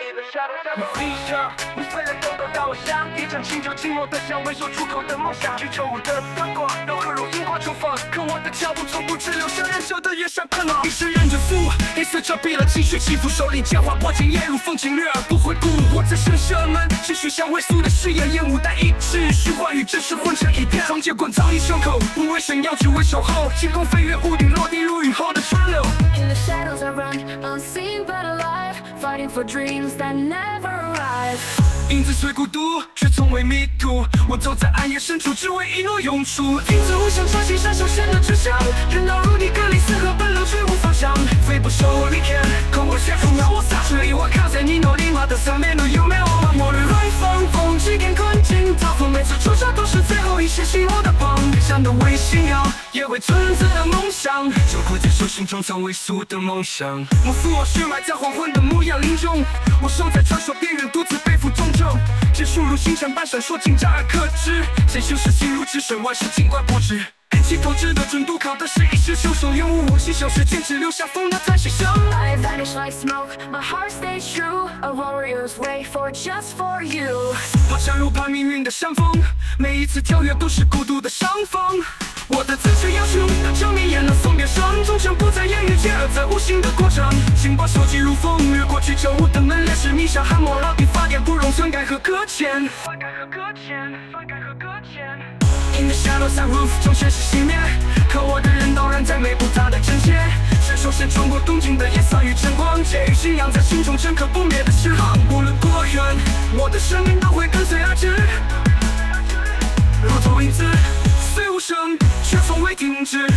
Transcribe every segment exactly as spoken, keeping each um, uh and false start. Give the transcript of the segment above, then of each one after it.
地上无非的兜兜到我想，一盏清酒静默的香，未说出口的梦想。追求我的灯光，柔和如樱花盛放，可我的脚步从不只留下燃烧的野山奔浪。一时忍着负，黑色遮蔽了情绪起伏，手里剑划破剑，夜如风景，掠而不回顾。我在神射门，持续像未速的誓言，烟雾但意志，虚幻与真实混成一片。双截棍藏你胸口，不为炫耀，只为守候。星空飞越屋顶，落地如雨后的川流。 In the shadows I run, unseen but alive, fighting for dreams that never arrive. 影子虽孤独，却从未迷途。我走在暗夜深处，只为一诺永驻。影子无声，抓紧闪手显得志向。人道如你，隔离四合奔流，绝无方向。飞不受离天，可我却不让我撒。这里我靠在你诺里马的三面的有没有吗？末日来放风，几点困境逃风，每次出手都是最后一些希望的光。想的为信仰，也为存在的梦想。就快接受心中曾未俗的梦想。我负我血脉在黄昏的模样林中，我守在传说边缘，独自背负重重。结束如星辰般闪烁，紧张而克制。谁修饰心如止水，万事尽管不知。起头值得准度，靠的是一世修手，永无我心消失，坚持留下风的在牺牲。 I vanish like smoke, my heart stays true. A warrior's way for just for you. 我强如怕命运的山峰，每一次跳跃都是孤独的伤风。我的自持要求，证明演了送别声，终成不再言语，接而在无形的过程。情报收集如风，掠过去旧物的门帘，是迷上汗墨老笔发点，不容篡改和搁浅。篡改和搁浅，篡改和搁浅。In the shadows I roof， 终现实熄灭，可我的人道仍在每步踏的真切。伸手伸穿过东京的夜色与晨光，借予信仰在心中深刻不灭的诗行。无论多远，我的生命都会跟随而至，如同影子，虽无声，却从未停止。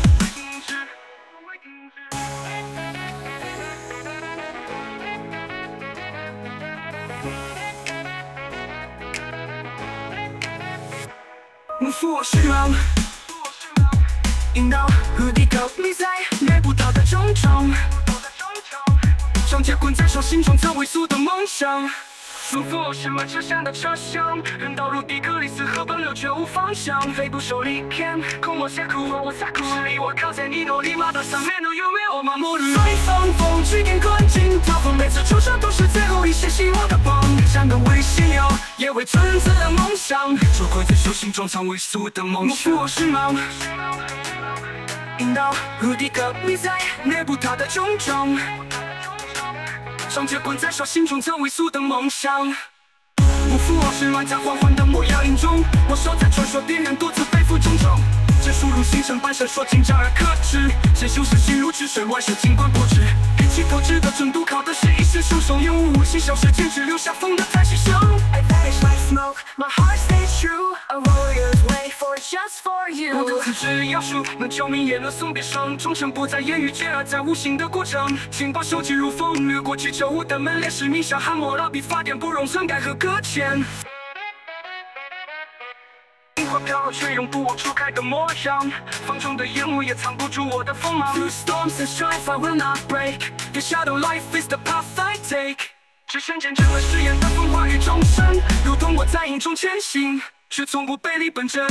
我负我虚妄，引导和地高你在猎不到的重重，双截棍在手心中曾未速的梦想。束缚我是满车厢的车厢，人道如地隔离四合奔流，绝无方向。飞不受离天，空我下苦，我撒苦，是你我靠在你诺里马的三面都有没有吗？末日来放风，几点困境逃风，每次出手都是最后一些希望的光。想的为信仰，也为存在的梦想。说过在手心中藏未速的梦想。我负我是梦，引导如地隔离在猎不到的种种。双截棍在手心中曾未速的梦想。不负我是乱在黄昏的模样林中，我守在传说边缘，独自背负重重。结束如星辰般闪烁，紧张而克制。谁修饰心如止水，万事尽管不知。起头值得准度，靠的是一世修手，永无无心消失，坚持留下风的在牺牲。 I vanish like smoke, my heart stays true. A warrior's way for just for 我的 you. 自知要术，能救命也能送别声，终成不再言语，接而在无形的过程。情报收集如风，掠过去旧物的门帘，是迷上汗墨老笔发点，不容篡改和搁浅。樱花飘落，却永不我初开的模样。放纵的烟雾也藏不住我的锋芒。Through storms and strife, I will not break. The shadow life is the path I take. 只身见证了誓言的风华与众生，如同我在影中前行，却从不背离本真。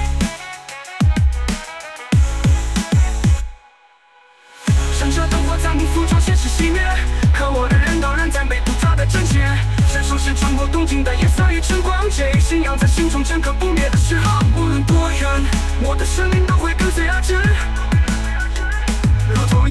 闪着灯火在幕府中现实熄灭，可我的人道仍在每步踏的真切。伸手是穿过东京的夜色与晨光，借予信仰在心中深刻不灭的诗行。无论多远，我的生命都会跟随而至，如同